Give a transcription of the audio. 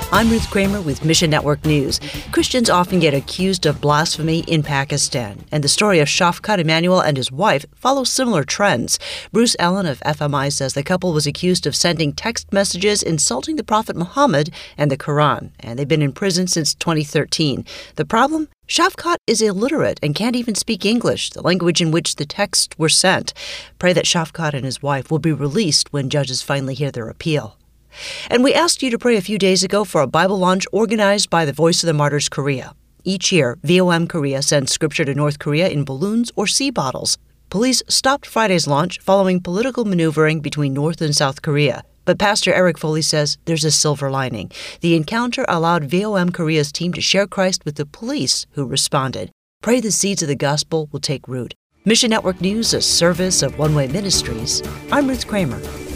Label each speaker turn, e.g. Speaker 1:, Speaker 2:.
Speaker 1: I'm Ruth Kramer with Mission Network News. Christians often get accused of blasphemy in Pakistan, and the story of Shafkat Emanuel and his wife follows similar trends. Bruce Allen of FMI says the couple was accused of sending text messages insulting the Prophet Muhammad and the Quran, and they've been in prison since 2013. The problem? Shafkat is illiterate and can't even speak English, the language in which the texts were sent. Pray that Shafkat and his wife will be released when judges finally hear their appeal. And we asked you to pray a few days ago for a Bible launch organized by the Voice of the Martyrs Korea. Each year, VOM Korea sends scripture to North Korea in balloons or sea bottles. Police stopped Friday's launch following political maneuvering between North and South Korea. But Pastor Eric Foley says there's a silver lining. The encounter allowed VOM Korea's team to share Christ with the police who responded. Pray the seeds of the gospel will take root. Mission Network News, a service of One Way Ministries. I'm Ruth Kramer.